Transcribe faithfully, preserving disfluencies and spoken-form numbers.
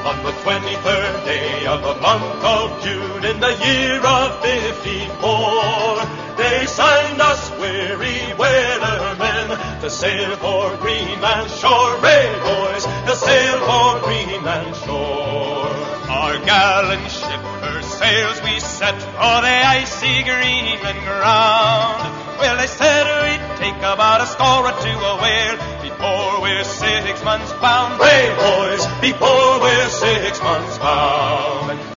On the twenty-third day of the month of June in the year of fifty-four, they signed us weary whalermen to sail for Greenland shore. Ray, boys, to sail for Greenland shore. Our gallant ship her sails we set for the icy Greenland ground. Well, they said we'd take about a score or two a whale before we're six months bound. Ray, boys, before we're six months bound.